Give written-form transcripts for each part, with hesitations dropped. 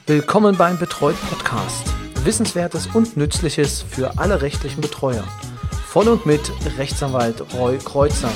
Willkommen beim Betreut Podcast. Wissenswertes und Nützliches für alle rechtlichen Betreuer. Von und mit Rechtsanwalt Roy Kreuzer.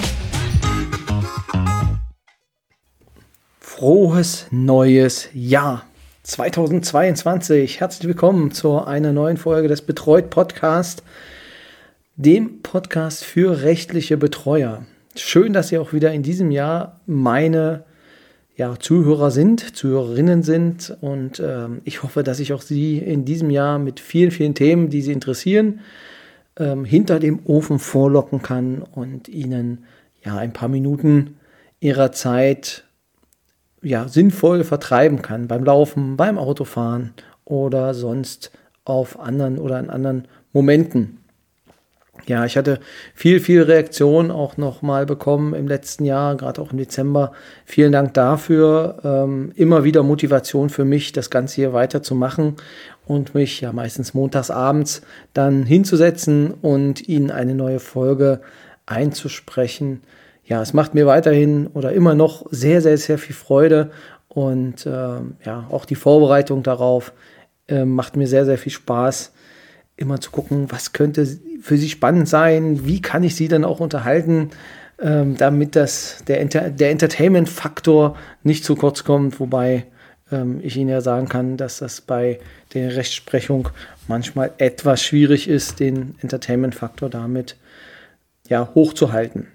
Frohes neues Jahr 2022. Herzlich willkommen zu einer neuen Folge des Betreut Podcast, dem Podcast für rechtliche Betreuer. Schön, dass ihr auch wieder in diesem Jahr meine Zuhörerinnen sind und ich hoffe, dass ich auch Sie in diesem Jahr mit vielen, vielen Themen, die Sie interessieren, hinter dem Ofen vorlocken kann und Ihnen ein paar Minuten Ihrer Zeit sinnvoll vertreiben kann beim Laufen, beim Autofahren oder sonst in anderen Momenten. Ja, ich hatte viel Reaktion auch nochmal bekommen im letzten Jahr, gerade auch im Dezember. Vielen Dank dafür. Immer wieder Motivation für mich, das Ganze hier weiterzumachen und mich meistens montags abends dann hinzusetzen und Ihnen eine neue Folge einzusprechen. Ja, es macht mir weiterhin oder immer noch sehr viel Freude und auch die Vorbereitung darauf macht mir sehr viel Spaß. Immer zu gucken, was könnte für Sie spannend sein, wie kann ich Sie dann auch unterhalten, damit der Entertainment-Faktor nicht zu kurz kommt, wobei ich Ihnen ja sagen kann, dass das bei der Rechtsprechung manchmal etwas schwierig ist, den Entertainment-Faktor damit hochzuhalten.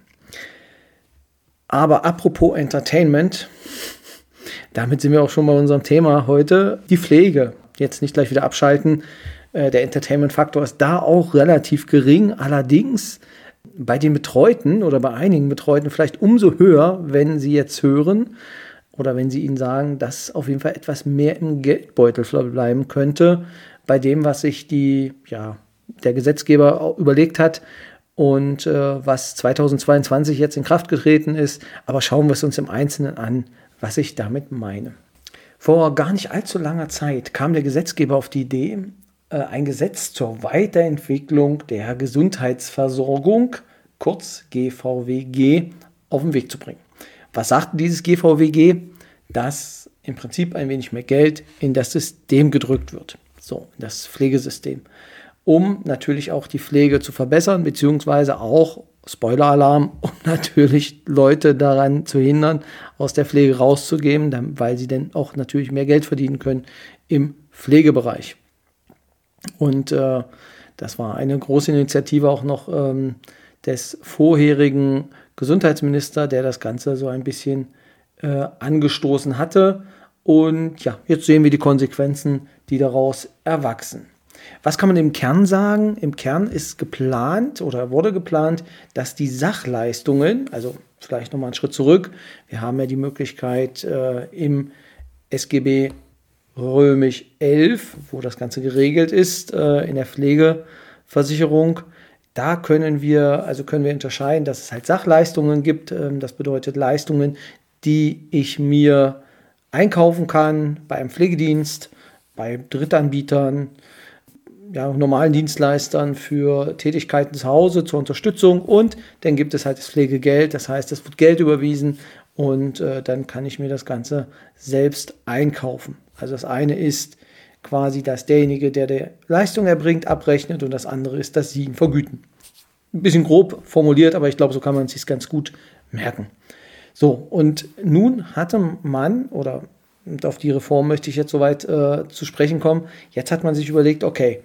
Aber apropos Entertainment, damit sind wir auch schon bei unserem Thema heute, die Pflege. Jetzt nicht gleich wieder abschalten. Der Entertainment-Faktor ist da auch relativ gering, allerdings bei den Betreuten oder bei einigen Betreuten vielleicht umso höher, wenn sie jetzt hören oder wenn sie ihnen sagen, dass auf jeden Fall etwas mehr im Geldbeutel bleiben könnte, bei dem, was sich der Gesetzgeber überlegt hat und was 2022 jetzt in Kraft getreten ist. Aber schauen wir es uns im Einzelnen an, was ich damit meine. Vor gar nicht allzu langer Zeit kam der Gesetzgeber auf die Idee, ein Gesetz zur Weiterentwicklung der Gesundheitsversorgung, kurz GVWG, auf den Weg zu bringen. Was sagt dieses GVWG? Dass im Prinzip ein wenig mehr Geld in das System gedrückt wird, in das Pflegesystem, um natürlich auch die Pflege zu verbessern, beziehungsweise auch, Spoiler-Alarm, um natürlich Leute daran zu hindern, aus der Pflege rauszugehen, weil sie dann auch natürlich mehr Geld verdienen können im Pflegebereich. Und das war eine große Initiative auch noch des vorherigen Gesundheitsministers, der das Ganze so ein bisschen angestoßen hatte. Und jetzt sehen wir die Konsequenzen, die daraus erwachsen. Was kann man im Kern sagen? Im Kern ist geplant oder wurde geplant, dass die Sachleistungen, also vielleicht nochmal einen Schritt zurück, wir haben ja die Möglichkeit im SGB Römisch 11, wo das Ganze geregelt ist, in der Pflegeversicherung. Da können wir unterscheiden, dass es halt Sachleistungen gibt. Das bedeutet Leistungen, die ich mir einkaufen kann bei einem Pflegedienst, bei Drittanbietern, normalen Dienstleistern für Tätigkeiten zu Hause zur Unterstützung. Und dann gibt es halt das Pflegegeld, das heißt, es wird Geld überwiesen und dann kann ich mir das Ganze selbst einkaufen. Also das eine ist quasi, dass derjenige, der die Leistung erbringt, abrechnet und das andere ist, dass Sie ihn vergüten. Ein bisschen grob formuliert, aber ich glaube, so kann man es sich ganz gut merken. So, und nun hatte man, und auf die Reform möchte ich jetzt soweit zu sprechen kommen, jetzt hat man sich überlegt, okay,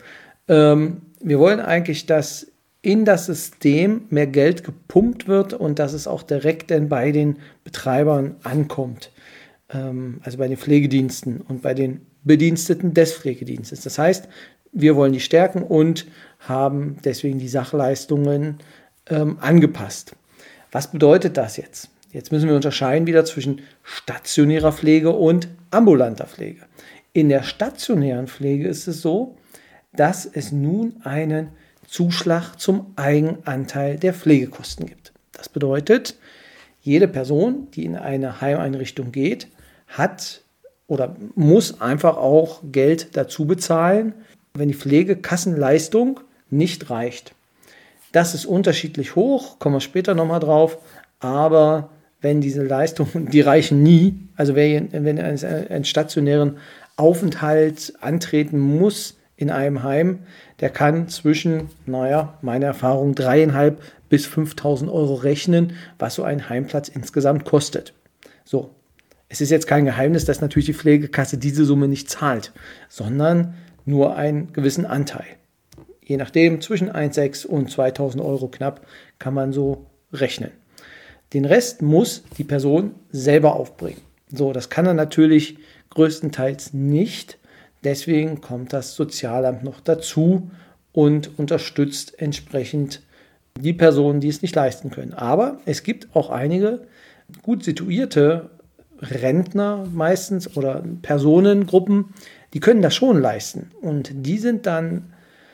wir wollen eigentlich, dass in das System mehr Geld gepumpt wird und dass es auch direkt dann bei den Betreibern ankommt. Also bei den Pflegediensten und bei den Bediensteten des Pflegedienstes. Das heißt, wir wollen die stärken und haben deswegen die Sachleistungen angepasst. Was bedeutet das jetzt? Jetzt müssen wir unterscheiden wieder zwischen stationärer Pflege und ambulanter Pflege. In der stationären Pflege ist es so, dass es nun einen Zuschlag zum Eigenanteil der Pflegekosten gibt. Das bedeutet, jede Person, die in eine Heimeinrichtung geht, hat oder muss einfach auch Geld dazu bezahlen, wenn die Pflegekassenleistung nicht reicht. Das ist unterschiedlich hoch, kommen wir später nochmal drauf, aber wenn diese Leistungen, die reichen nie, also wer einen stationären Aufenthalt antreten muss in einem Heim, der kann zwischen, meine Erfahrung, 3.500 bis 5.000 Euro rechnen, was so ein Heimplatz insgesamt kostet. So, es ist jetzt kein Geheimnis, dass natürlich die Pflegekasse diese Summe nicht zahlt, sondern nur einen gewissen Anteil. Je nachdem, zwischen 1.600 und 2.000 Euro knapp kann man so rechnen. Den Rest muss die Person selber aufbringen. So, das kann er natürlich größtenteils nicht. Deswegen kommt das Sozialamt noch dazu und unterstützt entsprechend die Personen, die es nicht leisten können. Aber es gibt auch einige gut situierte Rentner meistens oder Personengruppen, die können das schon leisten. Und die sind dann,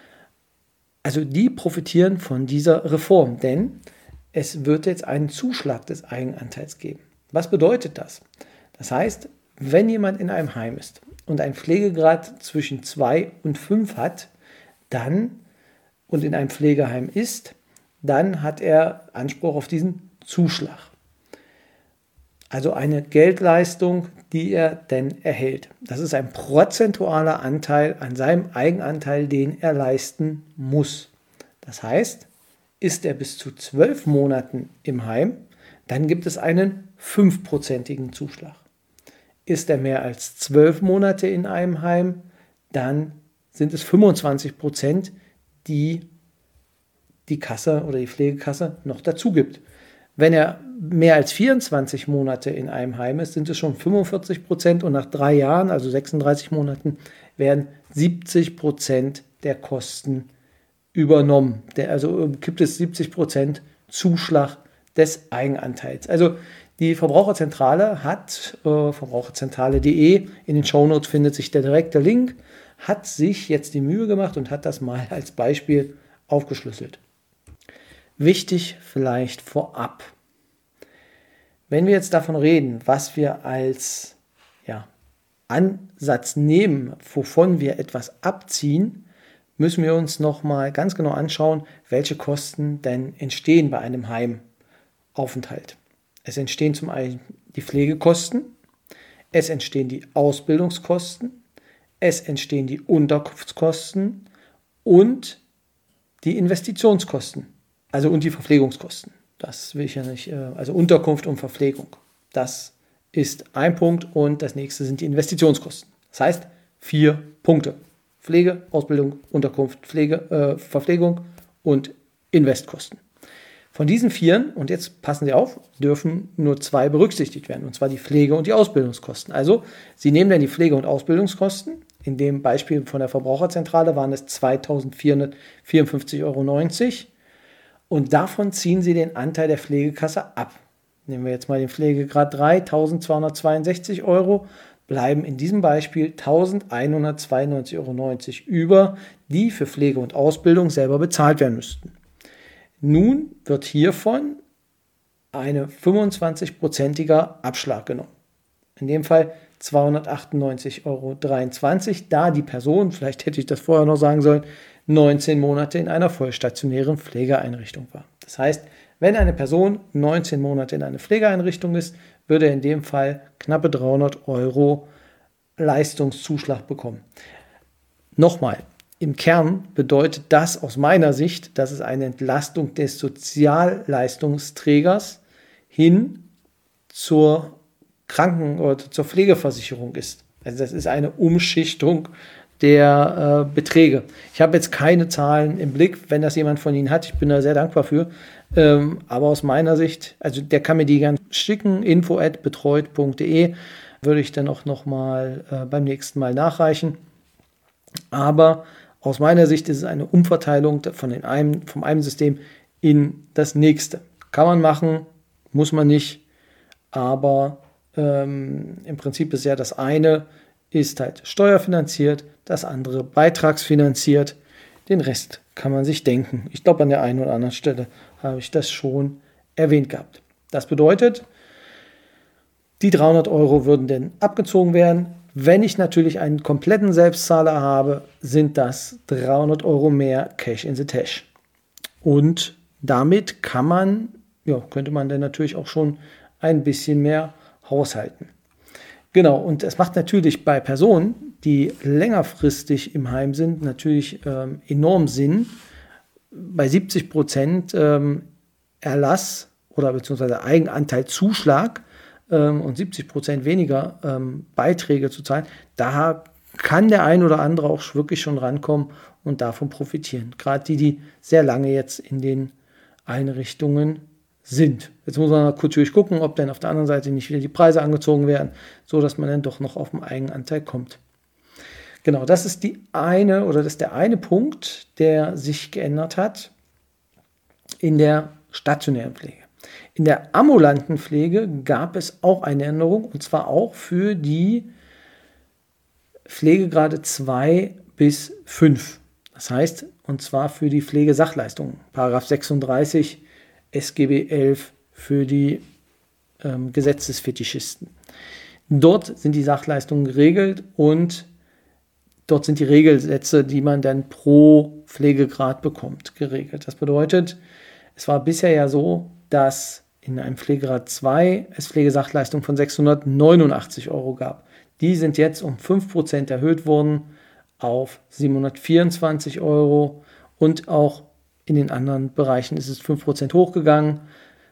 also die profitieren von dieser Reform, denn es wird jetzt einen Zuschlag des Eigenanteils geben. Was bedeutet das? Das heißt, wenn jemand in einem Heim ist und einen Pflegegrad zwischen 2 und 5 hat, dann und in einem Pflegeheim ist, dann hat er Anspruch auf diesen Zuschlag. Also eine Geldleistung, die er denn erhält. Das ist ein prozentualer Anteil an seinem Eigenanteil, den er leisten muss. Das heißt, ist er bis zu 12 Monaten im Heim, dann gibt es einen 5%igen Zuschlag. Ist er mehr als 12 Monate in einem Heim, dann sind es 25%, die die Kasse oder die Pflegekasse noch dazu gibt. Wenn er mehr als 24 Monate in einem Heim ist, sind es schon 45% und nach 3 Jahren, also 36 Monaten, werden 70% der Kosten übernommen. Also gibt es 70% Zuschlag des Eigenanteils. Also die Verbraucherzentrale hat, verbraucherzentrale.de, in den Shownotes findet sich der direkte Link, hat sich jetzt die Mühe gemacht und hat das mal als Beispiel aufgeschlüsselt. Wichtig vielleicht vorab. Wenn wir jetzt davon reden, was wir als Ansatz nehmen, wovon wir etwas abziehen, müssen wir uns nochmal ganz genau anschauen, welche Kosten denn entstehen bei einem Heimaufenthalt. Es entstehen zum einen die Pflegekosten, es entstehen die Ausbildungskosten, es entstehen die Unterkunftskosten und die Investitionskosten, also und die Verpflegungskosten. Das will ich ja nicht, also Unterkunft und Verpflegung. Das ist ein Punkt und das nächste sind die Investitionskosten. Das heißt 4 Punkte. Pflege, Ausbildung, Unterkunft, Verpflegung und Investkosten. Von diesen 4, und jetzt passen Sie auf, dürfen nur 2 berücksichtigt werden, und zwar die Pflege- und die Ausbildungskosten. Also Sie nehmen dann die Pflege- und Ausbildungskosten. In dem Beispiel von der Verbraucherzentrale waren es 2.454,90 Euro. Und davon ziehen Sie den Anteil der Pflegekasse ab. Nehmen wir jetzt mal den Pflegegrad 3, 1.262 Euro, bleiben in diesem Beispiel 1.192,90 Euro über, die für Pflege und Ausbildung selber bezahlt werden müssten. Nun wird hiervon ein 25%iger Abschlag genommen. In dem Fall 298,23 Euro, da die Person, vielleicht hätte ich das vorher noch sagen sollen, 19 Monate in einer vollstationären Pflegeeinrichtung war. Das heißt, wenn eine Person 19 Monate in einer Pflegeeinrichtung ist, würde er in dem Fall knappe 300 Euro Leistungszuschlag bekommen. Nochmal, im Kern bedeutet das aus meiner Sicht, dass es eine Entlastung des Sozialleistungsträgers hin zur Kranken- oder zur Pflegeversicherung ist. Also das ist eine Umschichtung der Beträge. Ich habe jetzt keine Zahlen im Blick, wenn das jemand von Ihnen hat. Ich bin da sehr dankbar für. Aber aus meiner Sicht, also der kann mir die gerne schicken, info@betreut.de, würde ich dann auch nochmal beim nächsten Mal nachreichen. Aber aus meiner Sicht ist es eine Umverteilung vom einem System in das nächste. Kann man machen, muss man nicht, aber im Prinzip ist ja das eine ist halt steuerfinanziert, das andere beitragsfinanziert. Den Rest kann man sich denken. Ich glaube, an der einen oder anderen Stelle habe ich das schon erwähnt gehabt. Das bedeutet, die 300 Euro würden denn abgezogen werden. Wenn ich natürlich einen kompletten Selbstzahler habe, sind das 300 Euro mehr Cash in the Tash. Und damit könnte man dann natürlich auch schon ein bisschen mehr haushalten. Genau, und es macht natürlich bei Personen, die längerfristig im Heim sind, natürlich enorm Sinn. Bei 70% Erlass oder beziehungsweise Eigenanteilzuschlag und 70% weniger Beiträge zu zahlen, da kann der ein oder andere auch wirklich schon rankommen und davon profitieren. Gerade die sehr lange jetzt in den Einrichtungen sind. Jetzt muss man natürlich gucken, ob dann auf der anderen Seite nicht wieder die Preise angezogen werden, so dass man dann doch noch auf den Eigenanteil kommt. Genau, das ist der eine Punkt, der sich geändert hat in der stationären Pflege. In der ambulanten Pflege gab es auch eine Änderung, und zwar auch für die Pflegegrade 2 bis 5. Das heißt, und zwar für die Pflegesachleistungen. Paragraph 36 SGB 11 für die Gesetzesfetischisten. Dort sind die Sachleistungen geregelt und dort sind die Regelsätze, die man dann pro Pflegegrad bekommt, geregelt. Das bedeutet, es war bisher ja so, dass in einem Pflegegrad 2 es Pflegesachleistungen von 689 € gab. Die sind jetzt um 5% erhöht worden auf 724 € und auch in den anderen Bereichen ist es 5% hochgegangen.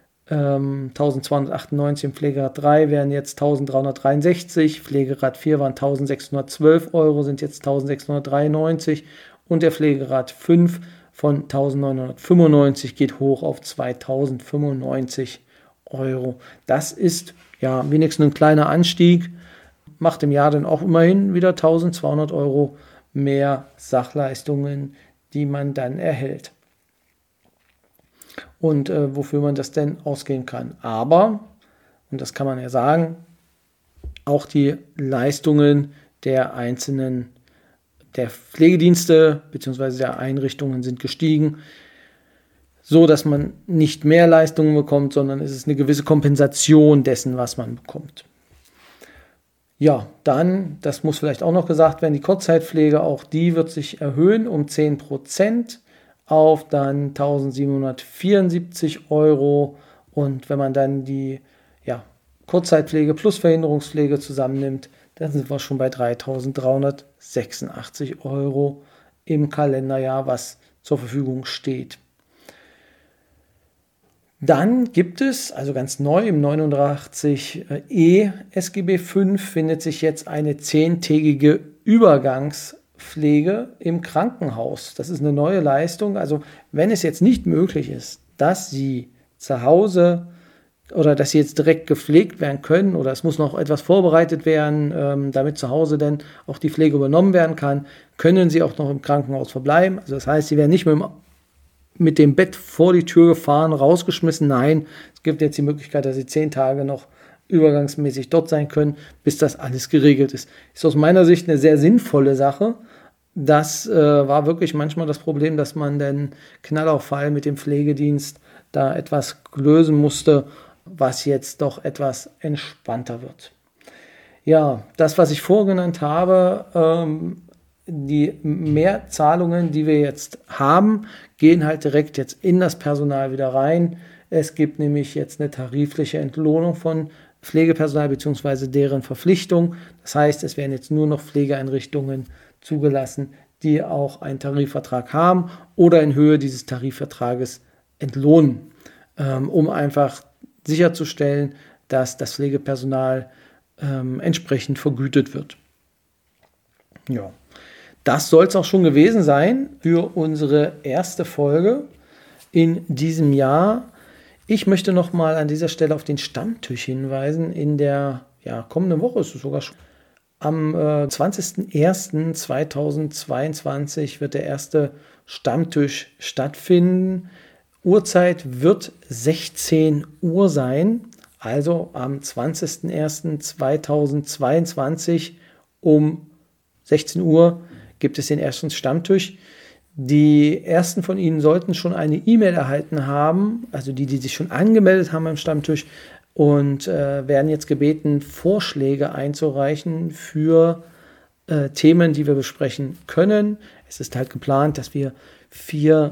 1298 im Pflegegrad 3 wären jetzt 1363, Pflegegrad 4 waren 1612 €, sind jetzt 1693 und der Pflegegrad 5 von 1995 geht hoch auf 2095 €. Das ist ja wenigstens ein kleiner Anstieg, macht im Jahr dann auch immerhin wieder 1200 € mehr Sachleistungen, die man dann erhält. Und wofür man das denn ausgehen kann. Aber, und das kann man ja sagen, auch die Leistungen der Pflegedienste bzw. der Einrichtungen sind gestiegen, so dass man nicht mehr Leistungen bekommt, sondern es ist eine gewisse Kompensation dessen, was man bekommt. Ja, dann, das muss vielleicht auch noch gesagt werden, die Kurzzeitpflege, auch die wird sich erhöhen um 10% auf dann 1774 €. Und wenn man dann die Kurzzeitpflege plus Verhinderungspflege zusammennimmt, dann sind wir schon bei 3.386 € im Kalenderjahr, was zur Verfügung steht. Dann gibt es, also ganz neu im 89e SGB 5, findet sich jetzt eine 10-tägige Übergangspflege im Krankenhaus. Das ist eine neue Leistung. Also wenn es jetzt nicht möglich ist, dass Sie zu Hause oder dass Sie jetzt direkt gepflegt werden können oder es muss noch etwas vorbereitet werden, damit zu Hause dann auch die Pflege übernommen werden kann, können Sie auch noch im Krankenhaus verbleiben. Also das heißt, Sie werden nicht mit dem Bett vor die Tür gefahren, rausgeschmissen. Nein, es gibt jetzt die Möglichkeit, dass Sie 10 Tage noch übergangsmäßig dort sein können, bis das alles geregelt ist. Ist aus meiner Sicht eine sehr sinnvolle Sache. Das war wirklich manchmal das Problem, dass man den Knallauffall mit dem Pflegedienst da etwas lösen musste, was jetzt doch etwas entspannter wird. Ja, das, was ich vorgenannt habe, die Mehrzahlungen, die wir jetzt haben, gehen halt direkt jetzt in das Personal wieder rein. Es gibt nämlich jetzt eine tarifliche Entlohnung von Pflegepersonal bzw. deren Verpflichtung. Das heißt, es werden jetzt nur noch Pflegeeinrichtungen zugelassen, die auch einen Tarifvertrag haben oder in Höhe dieses Tarifvertrages entlohnen, um einfach sicherzustellen, dass das Pflegepersonal entsprechend vergütet wird. Ja. Das soll es auch schon gewesen sein für unsere erste Folge in diesem Jahr. Ich möchte nochmal an dieser Stelle auf den Stammtisch hinweisen. In der kommenden Woche ist es sogar schon. Am 20.01.2022 wird der erste Stammtisch stattfinden. Uhrzeit wird 16 Uhr sein. Also am 20.01.2022 um 16 Uhr gibt es den ersten Stammtisch. Die ersten von Ihnen sollten schon eine E-Mail erhalten haben, also die sich schon angemeldet haben beim Stammtisch und werden jetzt gebeten, Vorschläge einzureichen für Themen, die wir besprechen können. Es ist halt geplant, dass wir 4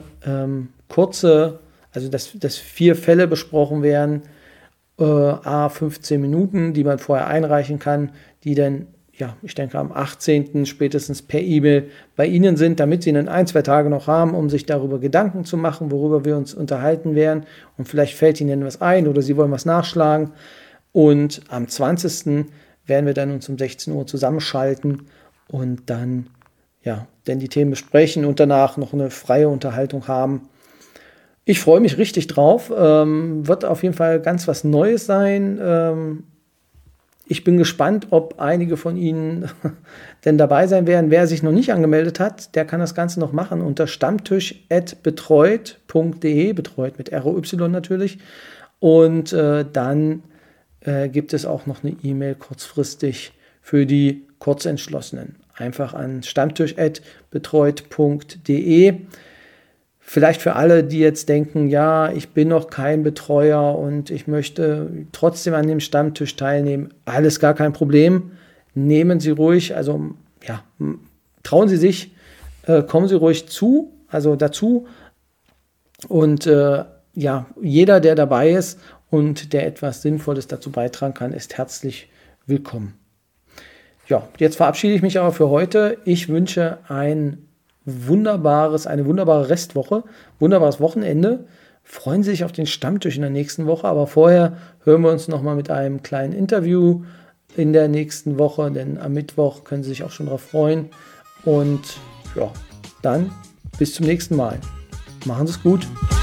dass 4 Fälle besprochen werden, 15 Minuten, die man vorher einreichen kann, die dann ich denke am 18. spätestens per E-Mail bei Ihnen sind, damit Sie dann 1-2 Tage noch haben, um sich darüber Gedanken zu machen, worüber wir uns unterhalten werden. Und vielleicht fällt Ihnen was ein oder Sie wollen was nachschlagen. Und am 20. werden wir dann uns um 16 Uhr zusammenschalten und dann die Themen besprechen und danach noch eine freie Unterhaltung haben. Ich freue mich richtig drauf. Wird auf jeden Fall ganz was Neues sein. Ich bin gespannt, ob einige von Ihnen denn dabei sein werden. Wer sich noch nicht angemeldet hat, der kann das Ganze noch machen unter stammtisch@betreut.de, betreut mit ROY natürlich. Und dann gibt es auch noch eine E-Mail kurzfristig für die Kurzentschlossenen. Einfach an stammtisch@betreut.de. Vielleicht für alle, die jetzt denken, ja, ich bin noch kein Betreuer und ich möchte trotzdem an dem Stammtisch teilnehmen, alles gar kein Problem. Nehmen Sie ruhig, trauen Sie sich, kommen Sie ruhig dazu. Und jeder, der dabei ist und der etwas Sinnvolles dazu beitragen kann, ist herzlich willkommen. Ja, jetzt verabschiede ich mich aber für heute. Ich wünsche eine wunderbare Restwoche, wunderbares Wochenende. Freuen Sie sich auf den Stammtisch in der nächsten Woche, aber vorher hören wir uns nochmal mit einem kleinen Interview in der nächsten Woche, denn am Mittwoch können Sie sich auch schon darauf freuen. Und dann bis zum nächsten Mal. Machen Sie es gut.